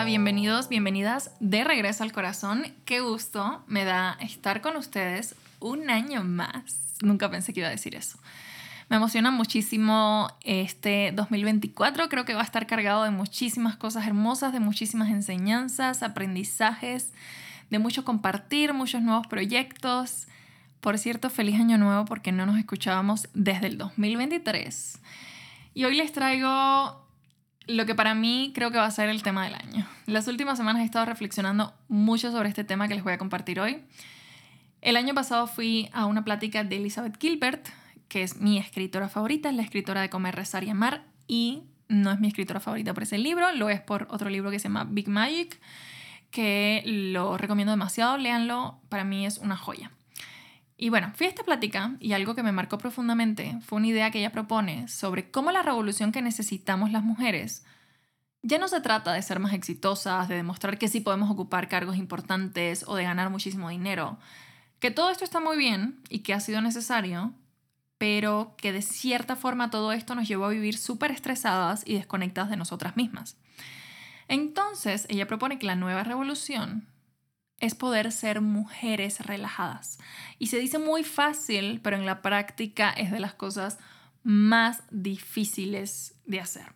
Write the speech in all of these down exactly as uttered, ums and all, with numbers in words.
Hola, bienvenidos, bienvenidas de regreso al corazón. Qué gusto me da estar con ustedes un año más. Nunca pensé que iba a decir eso. Me emociona muchísimo este dos mil veinticuatro. Creo que va a estar cargado de muchísimas cosas hermosas, de muchísimas enseñanzas, aprendizajes, de mucho compartir, muchos nuevos proyectos. Por cierto, feliz año nuevo porque no nos escuchábamos desde el dos mil veintitrés. Y hoy les traigo lo que para mí creo que va a ser el tema del año. Las últimas semanas he estado reflexionando mucho sobre este tema que les voy a compartir hoy. El año pasado fui a una plática de Elizabeth Gilbert, que es mi escritora favorita, es la escritora de Comer, Rezar y Amar, y no es mi escritora favorita por ese libro, lo es por otro libro que se llama Big Magic, que lo recomiendo demasiado, léanlo, para mí es una joya. Y bueno, fui a esta plática y algo que me marcó profundamente fue una idea que ella propone sobre cómo la revolución que necesitamos las mujeres ya no se trata de ser más exitosas, de demostrar que sí podemos ocupar cargos importantes o de ganar muchísimo dinero, que todo esto está muy bien y que ha sido necesario, pero que de cierta forma todo esto nos llevó a vivir súper estresadas y desconectadas de nosotras mismas. Entonces, ella propone que la nueva revolución es poder ser mujeres relajadas. Y se dice muy fácil, pero en la práctica es de las cosas más difíciles de hacer.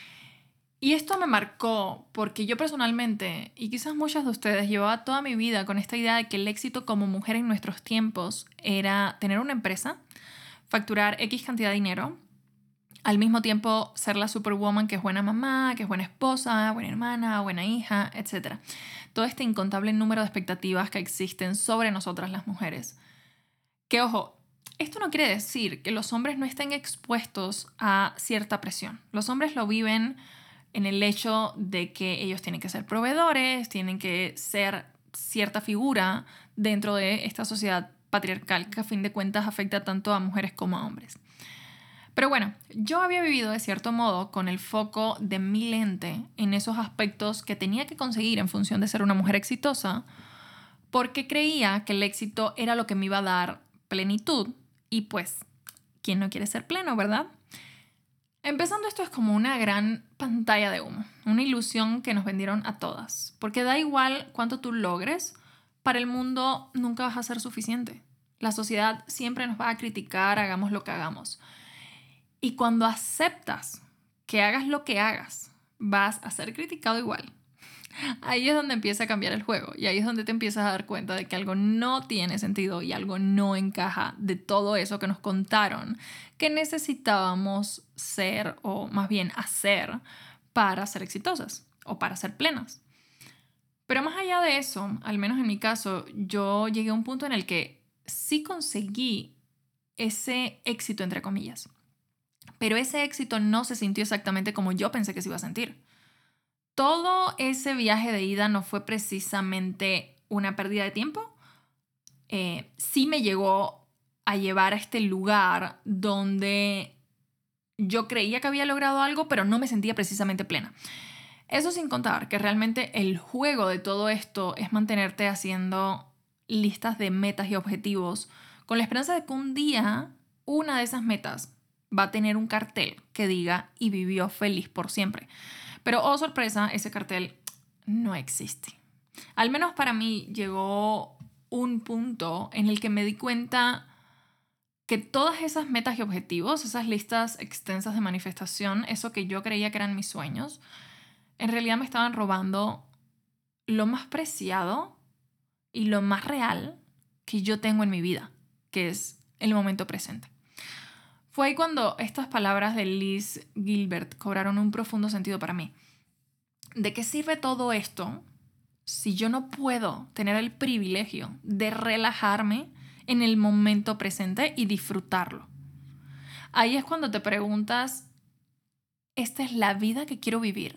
Y esto me marcó porque yo personalmente, y quizás muchas de ustedes, llevaba toda mi vida con esta idea de que el éxito como mujer en nuestros tiempos era tener una empresa, facturar X cantidad de dinero, al mismo tiempo ser la superwoman que es buena mamá, que es buena esposa, buena hermana, buena hija, etcétera. Todo este incontable número de expectativas que existen sobre nosotras las mujeres. Que ojo, esto no quiere decir que los hombres no estén expuestos a cierta presión. Los hombres lo viven en el hecho de que ellos tienen que ser proveedores, tienen que ser cierta figura dentro de esta sociedad patriarcal que a fin de cuentas afecta tanto a mujeres como a hombres. Pero bueno, yo había vivido de cierto modo con el foco de mi lente en esos aspectos que tenía que conseguir en función de ser una mujer exitosa, porque creía que el éxito era lo que me iba a dar plenitud. Y pues, ¿quién no quiere ser pleno, verdad? Empezando, esto es como una gran pantalla de humo, una ilusión que nos vendieron a todas, porque da igual cuánto tú logres, para el mundo nunca vas a ser suficiente. La sociedad siempre nos va a criticar, hagamos lo que hagamos. Y cuando aceptas que hagas lo que hagas, vas a ser criticado igual. Ahí es donde empieza a cambiar el juego y ahí es donde te empiezas a dar cuenta de que algo no tiene sentido y algo no encaja de todo eso que nos contaron que necesitábamos ser o más bien hacer para ser exitosas o para ser plenas. Pero más allá de eso, al menos en mi caso, yo llegué a un punto en el que sí conseguí ese éxito entre comillas. Pero ese éxito no se sintió exactamente como yo pensé que se iba a sentir. Todo ese viaje de ida no fue precisamente una pérdida de tiempo. Eh, sí me llegó a llevar a este lugar donde yo creía que había logrado algo, pero no me sentía precisamente plena. Eso sin contar que realmente el juego de todo esto es mantenerte haciendo listas de metas y objetivos con la esperanza de que un día una de esas metas va a tener un cartel que diga y vivió feliz por siempre. Pero, oh sorpresa, ese cartel no existe. Al menos para mí llegó un punto en el que me di cuenta que todas esas metas y objetivos, esas listas extensas de manifestación, eso que yo creía que eran mis sueños, en realidad me estaban robando lo más preciado y lo más real que yo tengo en mi vida, que es el momento presente. Fue ahí cuando estas palabras de Liz Gilbert cobraron un profundo sentido para mí. ¿De qué sirve todo esto si yo no puedo tener el privilegio de relajarme en el momento presente y disfrutarlo? Ahí es cuando te preguntas, ¿esta es la vida que quiero vivir?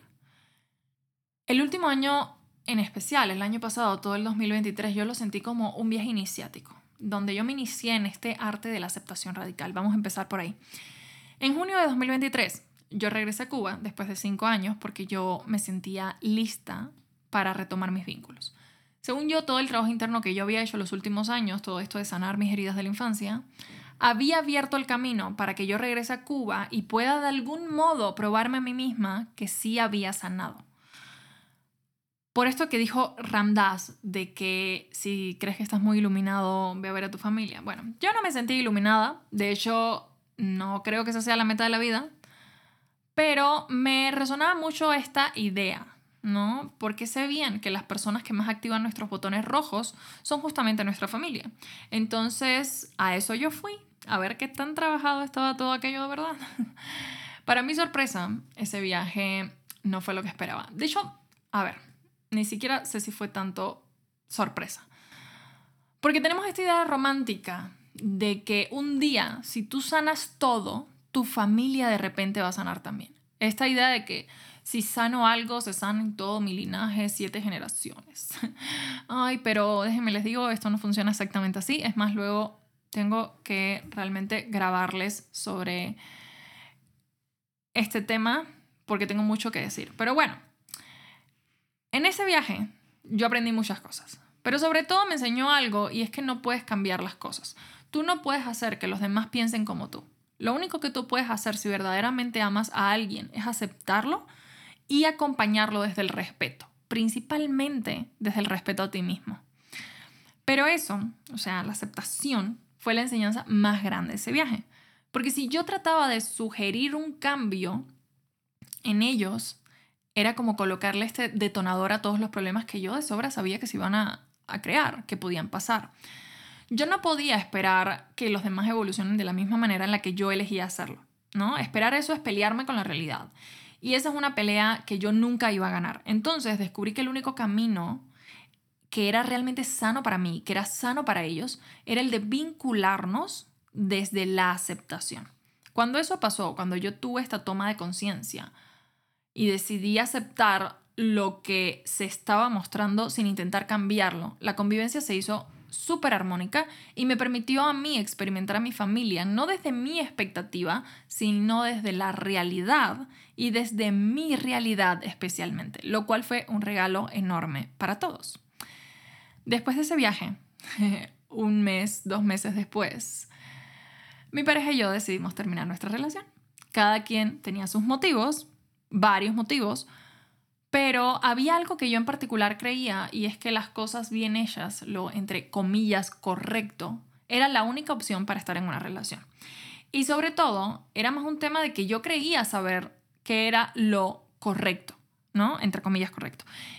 El último año en especial, el año pasado, todo el dos mil veintitrés, yo lo sentí como un viaje iniciático, donde yo me inicié en este arte de la aceptación radical. Vamos a empezar por ahí. En junio de dos mil veintitrés, yo regresé a Cuba después de cinco años porque yo me sentía lista para retomar mis vínculos. Según yo, todo el trabajo interno que yo había hecho los últimos años, todo esto de sanar mis heridas de la infancia, había abierto el camino para que yo regrese a Cuba y pueda de algún modo probarme a mí misma que sí había sanado. Por esto que dijo Ram Dass, de que si crees que estás muy iluminado, ve a ver a tu familia. Bueno, yo no me sentí iluminada. De hecho, no creo que esa sea la meta de la vida. Pero me resonaba mucho esta idea, ¿no? Porque sé bien que las personas que más activan nuestros botones rojos son justamente nuestra familia. Entonces, a eso yo fui, a ver qué tan trabajado estaba todo aquello de verdad. Para mi sorpresa, ese viaje no fue lo que esperaba. De hecho, a ver, ni siquiera sé si fue tanto sorpresa. Porque tenemos esta idea romántica de que un día, si tú sanas todo, tu familia de repente va a sanar también. Esta idea de que si sano algo, se sana en todo mi linaje, siete generaciones. Ay, pero déjenme les digo, esto no funciona exactamente así. Es más, luego tengo que realmente grabarles sobre este tema porque tengo mucho que decir. Pero bueno, en ese viaje yo aprendí muchas cosas. Pero sobre todo me enseñó algo, y es que no puedes cambiar las cosas. Tú no puedes hacer que los demás piensen como tú. Lo único que tú puedes hacer si verdaderamente amas a alguien es aceptarlo y acompañarlo desde el respeto, principalmente desde el respeto a ti mismo. Pero eso, o sea, la aceptación, fue la enseñanza más grande de ese viaje. Porque si yo trataba de sugerir un cambio en ellos, era como colocarle este detonador a todos los problemas que yo de sobra sabía que se iban a, a crear, que podían pasar. Yo no podía esperar que los demás evolucionen de la misma manera en la que yo elegí hacerlo, ¿no? Esperar eso es pelearme con la realidad. Y esa es una pelea que yo nunca iba a ganar. Entonces descubrí que el único camino que era realmente sano para mí, que era sano para ellos, era el de vincularnos desde la aceptación. Cuando eso pasó, cuando yo tuve esta toma de conciencia y decidí aceptar lo que se estaba mostrando sin intentar cambiarlo, la convivencia se hizo súper armónica y me permitió a mí experimentar a mi familia, no desde mi expectativa, sino desde la realidad y desde mi realidad especialmente, lo cual fue un regalo enorme para todos. Después de ese viaje, un mes, dos meses después, mi pareja y yo decidimos terminar nuestra relación. Cada quien tenía sus motivos, varios motivos, pero había algo que yo en particular creía, y es que las cosas bien hechas, lo entre comillas correcto, era la única opción para estar en una relación. Y sobre todo, era más un tema de que yo creía saber qué era lo correcto, ¿no? Entre comillas correcto.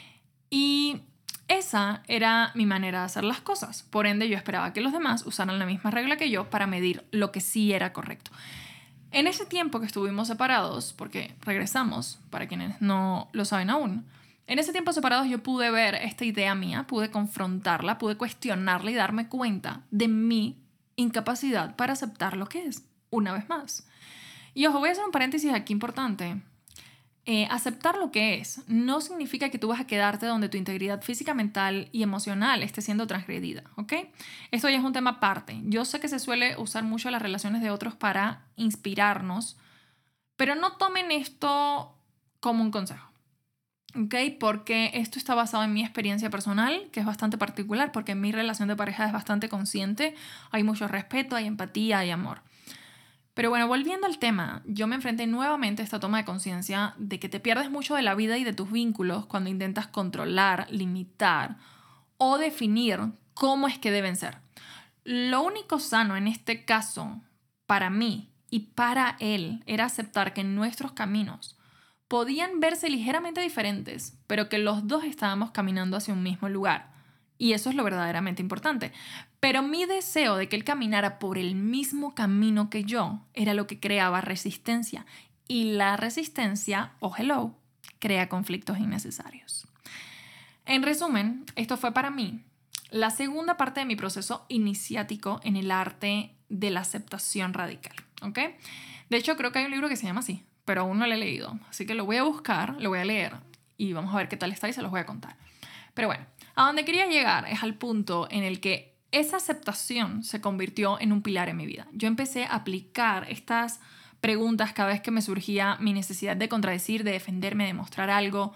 Y esa era mi manera de hacer las cosas. Por ende, yo esperaba que los demás usaran la misma regla que yo para medir lo que sí era correcto. En ese tiempo que estuvimos separados, porque regresamos, para quienes no lo saben aún, en ese tiempo separados yo pude ver esta idea mía, pude confrontarla, pude cuestionarla y darme cuenta de mi incapacidad para aceptar lo que es, una vez más. Y ojo, voy a hacer un paréntesis aquí importante. Eh, aceptar lo que es no significa que tú vas a quedarte donde tu integridad física, mental y emocional esté siendo transgredida, ¿ok? Esto ya es un tema aparte. Yo sé que se suele usar mucho las relaciones de otros para inspirarnos, pero no tomen esto como un consejo, ¿ok? Porque esto está basado en mi experiencia personal, que es bastante particular, porque mi relación de pareja es bastante consciente, hay mucho respeto, hay empatía, hay amor. Pero bueno, volviendo al tema, yo me enfrenté nuevamente a esta toma de conciencia de que te pierdes mucho de la vida y de tus vínculos cuando intentas controlar, limitar o definir cómo es que deben ser. Lo único sano en este caso, para mí y para él, era aceptar que nuestros caminos podían verse ligeramente diferentes, pero que los dos estábamos caminando hacia un mismo lugar. Y eso es lo verdaderamente importante. Pero mi deseo de que él caminara por el mismo camino que yo era lo que creaba resistencia. Y la resistencia, oh hello, crea conflictos innecesarios. En resumen, esto fue para mí la segunda parte de mi proceso iniciático en el arte de la aceptación radical, ¿ok? De hecho, creo que hay un libro que se llama así, pero aún no lo he leído. Así que lo voy a buscar, lo voy a leer y vamos a ver qué tal está y se los voy a contar. Pero bueno, a donde quería llegar es al punto en el que esa aceptación se convirtió en un pilar en mi vida. Yo empecé a aplicar estas preguntas cada vez que me surgía mi necesidad de contradecir, de defenderme, de mostrar algo.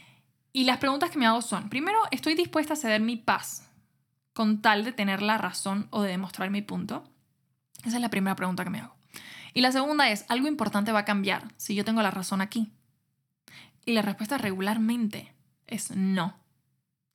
Y las preguntas que me hago son, primero, ¿estoy dispuesta a ceder mi paz con tal de tener la razón o de demostrar mi punto? Esa es la primera pregunta que me hago. Y la segunda es, ¿algo importante va a cambiar si yo tengo la razón aquí? Y la respuesta regularmente es no.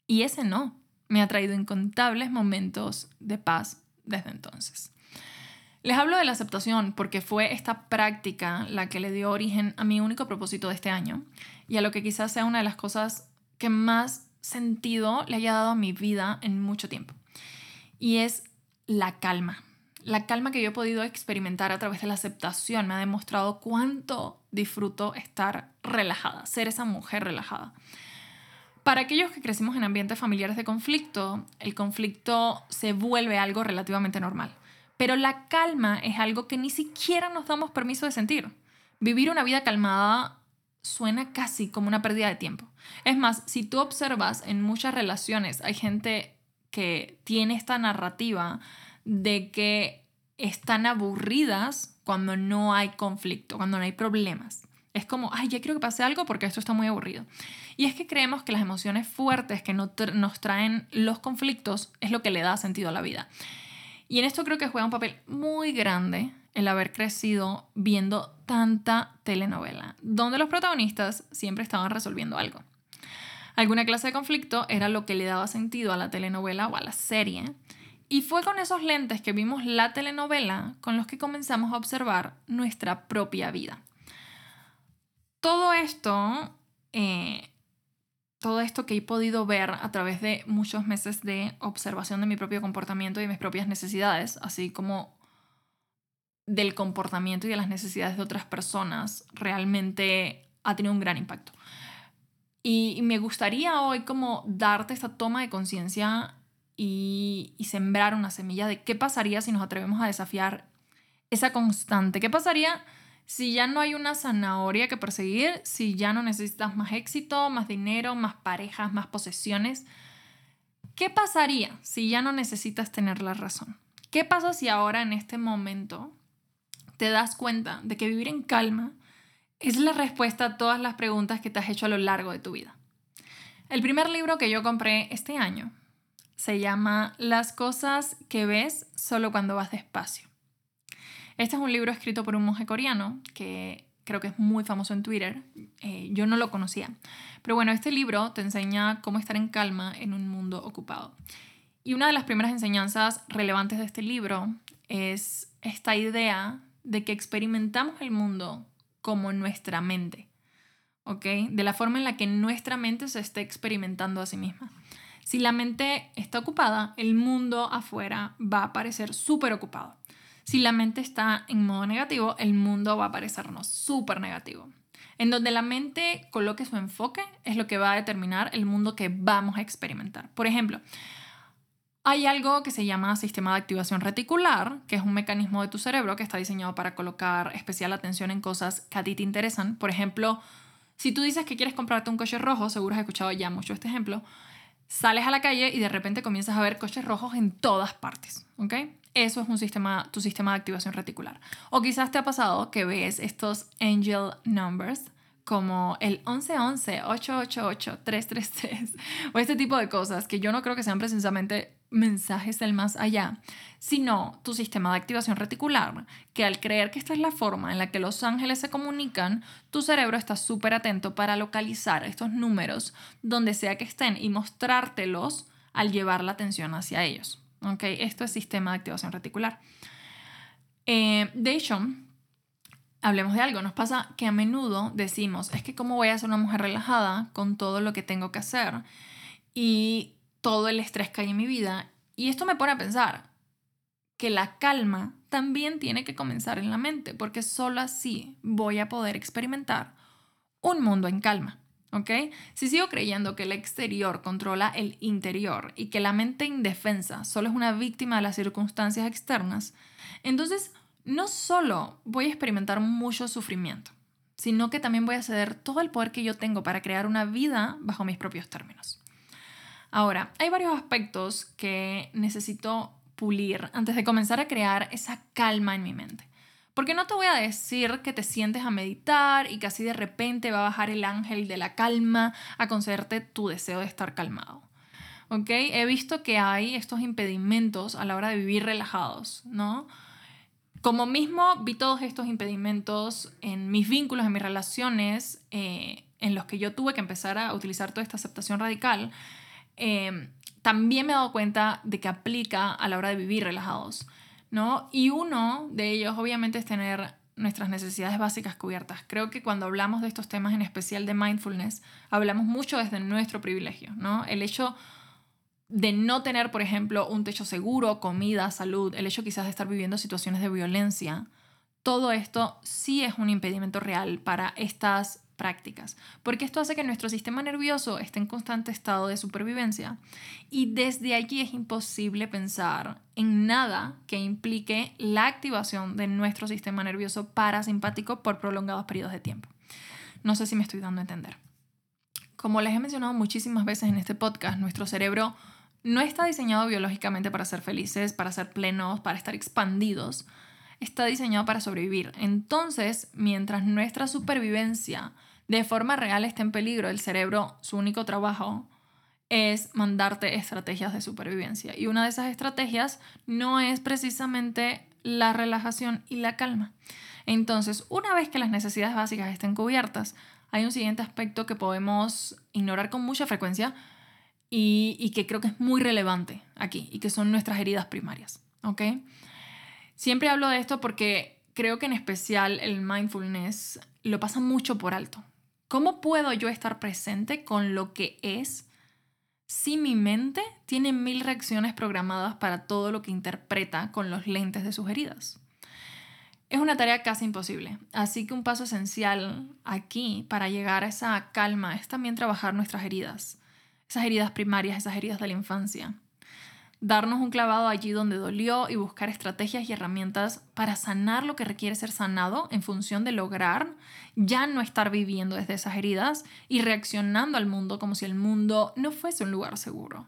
Y ese no me ha traído incontables momentos de paz desde entonces. Les hablo de la aceptación porque fue esta práctica la que le dio origen a mi único propósito de este año y a lo que quizás sea una de las cosas que más sentido le haya dado a mi vida en mucho tiempo. Y es la calma. La calma que yo he podido experimentar a través de la aceptación me ha demostrado cuánto disfruto estar relajada, ser esa mujer relajada. Para aquellos que crecimos en ambientes familiares de conflicto, el conflicto se vuelve algo relativamente normal. Pero la calma es algo que ni siquiera nos damos permiso de sentir. Vivir una vida calmada suena casi como una pérdida de tiempo. Es más, si tú observas en muchas relaciones, hay gente que tiene esta narrativa de que están aburridas cuando no hay conflicto, cuando no hay problemas. Es como, ay, ya quiero que pase algo porque esto está muy aburrido. Y es que creemos que las emociones fuertes que nos traen los conflictos es lo que le da sentido a la vida. Y en esto creo que juega un papel muy grande el haber crecido viendo tanta telenovela, donde los protagonistas siempre estaban resolviendo algo. Alguna clase de conflicto era lo que le daba sentido a la telenovela o a la serie. Y fue con esos lentes que vimos la telenovela con los que comenzamos a observar nuestra propia vida. Todo esto, eh, todo esto que he podido ver a través de muchos meses de observación de mi propio comportamiento y de mis propias necesidades, así como del comportamiento y de las necesidades de otras personas, realmente ha tenido un gran impacto. Y, y me gustaría hoy como darte esta toma de conciencia y, y sembrar una semilla de qué pasaría si nos atrevemos a desafiar esa constante. ¿Qué pasaría si ya no hay una zanahoria que perseguir? Si ya no necesitas más éxito, más dinero, más parejas, más posesiones. ¿Qué pasaría si ya no necesitas tener la razón? ¿Qué pasa si ahora en este momento te das cuenta de que vivir en calma es la respuesta a todas las preguntas que te has hecho a lo largo de tu vida? El primer libro que yo compré este año se llama Las cosas que ves solo cuando vas despacio. Este es un libro escrito por un monje coreano que creo que es muy famoso en Twitter. Eh, yo no lo conocía. Pero bueno, este libro te enseña cómo estar en calma en un mundo ocupado. Y una de las primeras enseñanzas relevantes de este libro es esta idea de que experimentamos el mundo como nuestra mente, ¿ok? De la forma en la que nuestra mente se está experimentando a sí misma. Si la mente está ocupada, el mundo afuera va a parecer súper ocupado. Si la mente está en modo negativo, el mundo va a parecernos súper negativo. En donde la mente coloque su enfoque es lo que va a determinar el mundo que vamos a experimentar. Por ejemplo, hay algo que se llama sistema de activación reticular, que es un mecanismo de tu cerebro que está diseñado para colocar especial atención en cosas que a ti te interesan. Por ejemplo, si tú dices que quieres comprarte un coche rojo, seguro has escuchado ya mucho este ejemplo, sales a la calle y de repente comienzas a ver coches rojos en todas partes, ¿ok? Eso es un sistema, tu sistema de activación reticular. O quizás te ha pasado que ves estos angel numbers como el once once, ocho ocho ocho, tres tres tres o este tipo de cosas que yo no creo que sean precisamente mensajes del más allá, sino tu sistema de activación reticular, que al creer que esta es la forma en la que los ángeles se comunican, tu cerebro está súper atento para localizar estos números donde sea que estén y mostrártelos al llevar la atención hacia ellos. ¿Okay? Esto es sistema de activación reticular. Eh, de hecho, hablemos de algo. Nos pasa que a menudo decimos, es que cómo voy a ser una mujer relajada con todo lo que tengo que hacer y todo el estrés que hay en mi vida. Y esto me pone a pensar que la calma también tiene que comenzar en la mente, porque solo así voy a poder experimentar un mundo en calma. ¿Ok? Si sigo creyendo que el exterior controla el interior y que la mente indefensa solo es una víctima de las circunstancias externas, entonces no solo voy a experimentar mucho sufrimiento, sino que también voy a ceder todo el poder que yo tengo para crear una vida bajo mis propios términos. Ahora, hay varios aspectos que necesito pulir antes de comenzar a crear esa calma en mi mente. Porque no te voy a decir que te sientes a meditar y que así de repente va a bajar el ángel de la calma a concederte tu deseo de estar calmado. ¿Ok? He visto que hay estos impedimentos a la hora de vivir relajados, ¿no? Como mismo vi todos estos impedimentos en mis vínculos, en mis relaciones, eh, en los que yo tuve que empezar a utilizar toda esta aceptación radical, eh, también me he dado cuenta de que aplica a la hora de vivir relajados, ¿no? Y uno de ellos obviamente es tener nuestras necesidades básicas cubiertas. Creo que cuando hablamos de estos temas, en especial de mindfulness, hablamos mucho desde nuestro privilegio, ¿no? El hecho de no tener, por ejemplo, un techo seguro, comida, salud, el hecho quizás de estar viviendo situaciones de violencia, todo esto sí es un impedimento real para estas prácticas, porque esto hace que nuestro sistema nervioso esté en constante estado de supervivencia y desde allí es imposible pensar en nada que implique la activación de nuestro sistema nervioso parasimpático por prolongados periodos de tiempo. No sé si me estoy dando a entender. Como les he mencionado muchísimas veces en este podcast, nuestro cerebro no está diseñado biológicamente para ser felices, para ser plenos, para estar expandidos. Está diseñado para sobrevivir. Entonces, mientras nuestra supervivencia de forma real esté en peligro, el cerebro, su único trabajo es mandarte estrategias de supervivencia. Y una de esas estrategias no es precisamente la relajación y la calma. Entonces, una vez que las necesidades básicas estén cubiertas, hay un siguiente aspecto que podemos ignorar con mucha frecuencia y, y que creo que es muy relevante aquí, y que son nuestras heridas primarias, ¿ok? Siempre hablo de esto porque creo que en especial el mindfulness lo pasa mucho por alto. ¿Cómo puedo yo estar presente con lo que es si mi mente tiene mil reacciones programadas para todo lo que interpreta con los lentes de sus heridas? Es una tarea casi imposible, así que un paso esencial aquí para llegar a esa calma es también trabajar nuestras heridas, esas heridas primarias, esas heridas de la infancia. Darnos un clavado allí donde dolió y buscar estrategias y herramientas para sanar lo que requiere ser sanado en función de lograr ya no estar viviendo desde esas heridas y reaccionando al mundo como si el mundo no fuese un lugar seguro.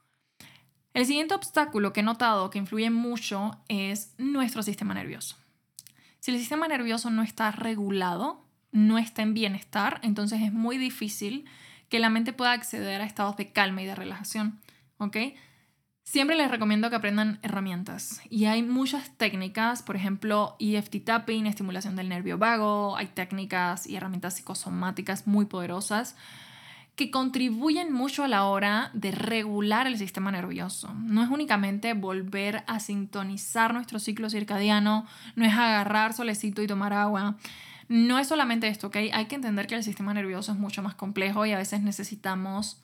El siguiente obstáculo que he notado que influye mucho es nuestro sistema nervioso. Si el sistema nervioso no está regulado, no está en bienestar, entonces es muy difícil que la mente pueda acceder a estados de calma y de relajación, ¿ok? Siempre les recomiendo que aprendan herramientas y hay muchas técnicas, por ejemplo, E F T tapping, estimulación del nervio vago, hay técnicas y herramientas psicosomáticas muy poderosas que contribuyen mucho a la hora de regular el sistema nervioso. No es únicamente volver a sintonizar nuestro ciclo circadiano, no es agarrar solecito y tomar agua. No es solamente esto, ¿ok? Hay que entender que el sistema nervioso es mucho más complejo y a veces necesitamos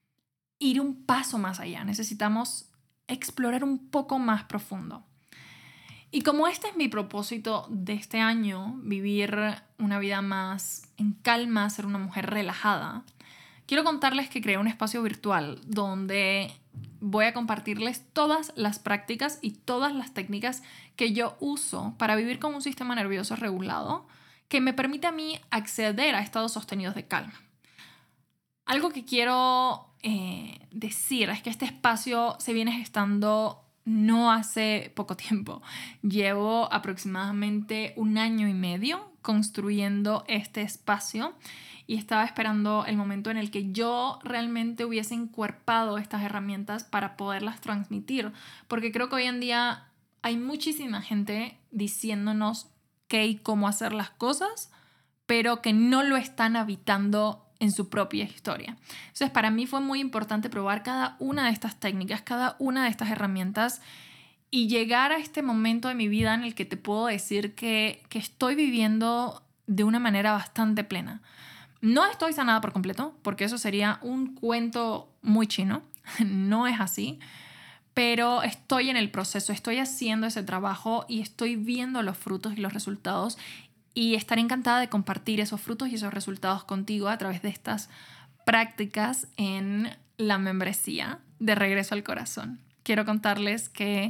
ir un paso más allá, necesitamos explorar un poco más profundo. Y como este es mi propósito de este año, vivir una vida más en calma, ser una mujer relajada, quiero contarles que creé un espacio virtual donde voy a compartirles todas las prácticas y todas las técnicas que yo uso para vivir con un sistema nervioso regulado que me permite a mí acceder a estados sostenidos de calma. Algo que quiero eh, decir es que este espacio se viene gestando no hace poco tiempo. Llevo aproximadamente un año y medio construyendo este espacio y estaba esperando el momento en el que yo realmente hubiese encuerpado estas herramientas para poderlas transmitir, porque creo que hoy en día hay muchísima gente diciéndonos qué y cómo hacer las cosas, pero que no lo están habitando en su propia historia. Entonces, para mí fue muy importante probar cada una de estas técnicas, cada una de estas herramientas y llegar a este momento de mi vida en el que te puedo decir que, que estoy viviendo de una manera bastante plena. No estoy sanada por completo, porque eso sería un cuento muy chino. No es así. Pero estoy en el proceso, estoy haciendo ese trabajo y estoy viendo los frutos y los resultados. Y estaré encantada de compartir esos frutos y esos resultados contigo a través de estas prácticas en la membresía de Regreso al Corazón. Quiero contarles que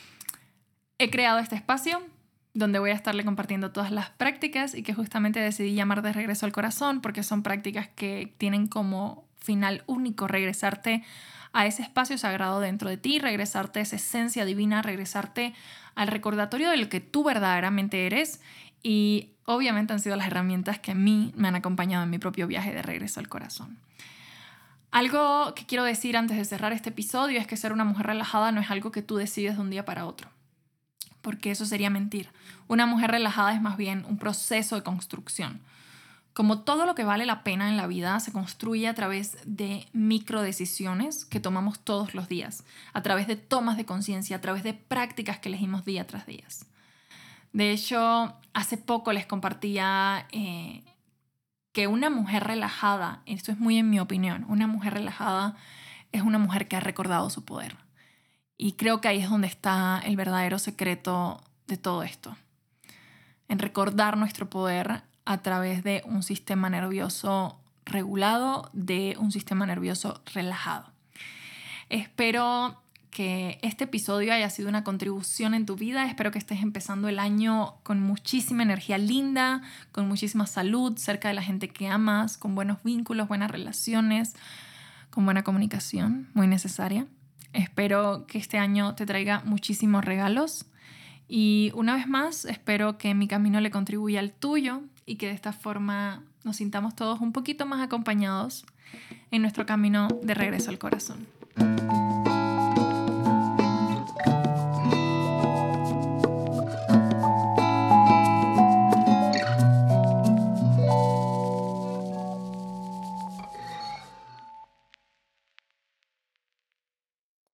he creado este espacio donde voy a estarle compartiendo todas las prácticas y que justamente decidí llamar de Regreso al Corazón porque son prácticas que tienen como final único regresarte a ese espacio sagrado dentro de ti, regresarte a esa esencia divina, regresarte al recordatorio de lo que tú verdaderamente eres. Y obviamente han sido las herramientas que a mí me han acompañado en mi propio viaje de regreso al corazón. Algo que quiero decir antes de cerrar este episodio es que ser una mujer relajada no es algo que tú decides de un día para otro, porque eso sería mentir. Una mujer relajada es más bien un proceso de construcción. Como todo lo que vale la pena en la vida se construye a través de microdecisiones que tomamos todos los días, a través de tomas de conciencia, a través de prácticas que elegimos día tras día. De hecho, hace poco les compartía eh, que una mujer relajada, esto es muy en mi opinión, una mujer relajada es una mujer que ha recordado su poder. Y creo que ahí es donde está el verdadero secreto de todo esto, en recordar nuestro poder a través de un sistema nervioso regulado, de un sistema nervioso relajado. Espero que este episodio haya sido una contribución en tu vida. Espero que estés empezando el año con muchísima energía linda, con muchísima salud, cerca de la gente que amas, con buenos vínculos, buenas relaciones, con buena comunicación, muy necesaria. Espero que este año te traiga muchísimos regalos. Y una vez más, espero que mi camino le contribuya al tuyo y que de esta forma nos sintamos todos un poquito más acompañados en nuestro camino de regreso al corazón.